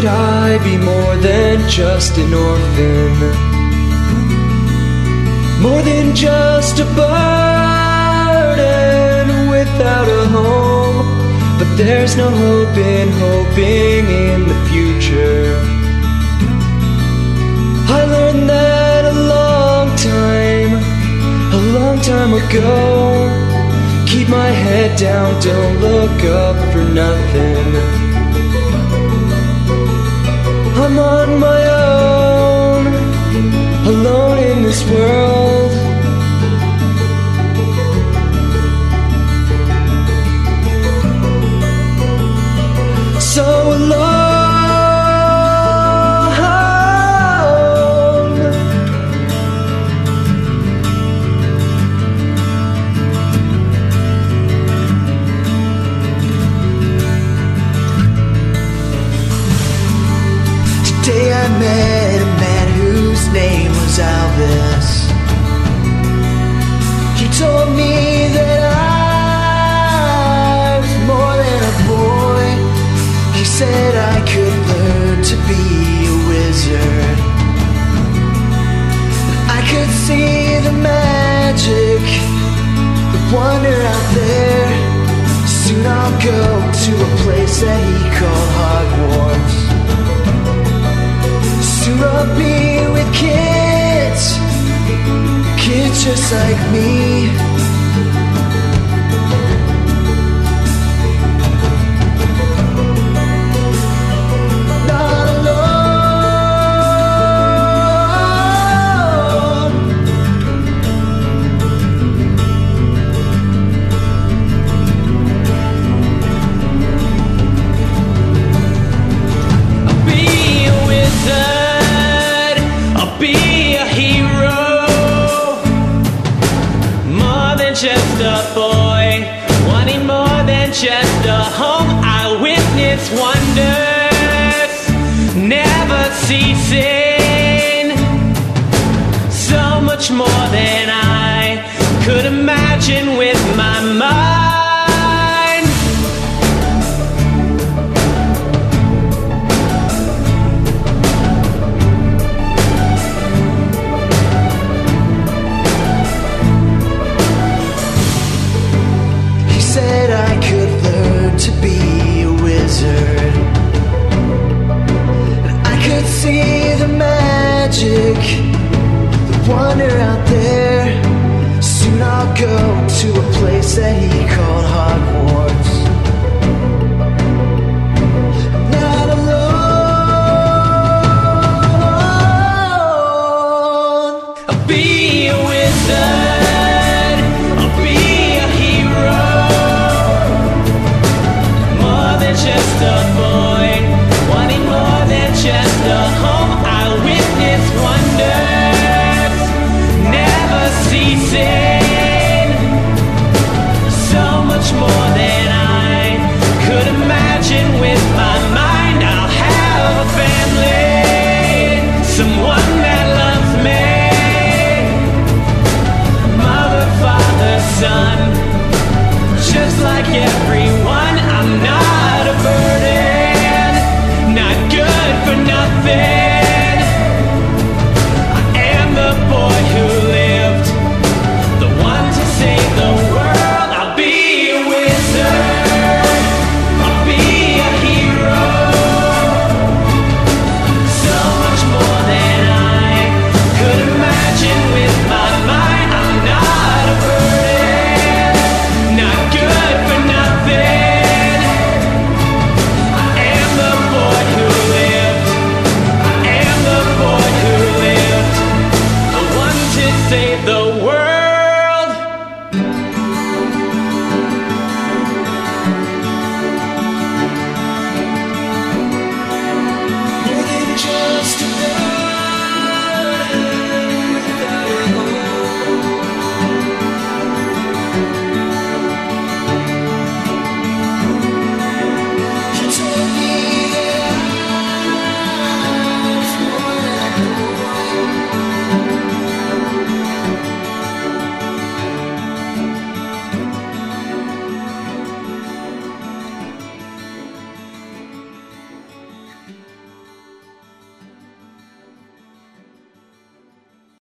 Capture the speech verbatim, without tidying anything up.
I be more than just an orphan, more than just a burden without a home. But there's no hope in hoping in the future. I learned that a long time, a long time ago. Keep my head down, don't look up for nothing. I'm on my own, alone in this world. So alone. Today I met a man whose name was Elvis. He told me that I was more than a boy. He said I could learn to be a wizard. I could see the magic, the wonder out there. Soon I'll go to a place that he called Hogwarts. Soon I'll be with kids, kids just like me. Not alone. I'll be a wizard, be a hero, more than just a boy, wanting more than just a home. I'll witness wonders, never ceasing, so much more than I could imagine with my mind. Said I could learn to be a wizard. I could see the magic, the wonder out there. Soon I'll go to a place that he called Hogwarts.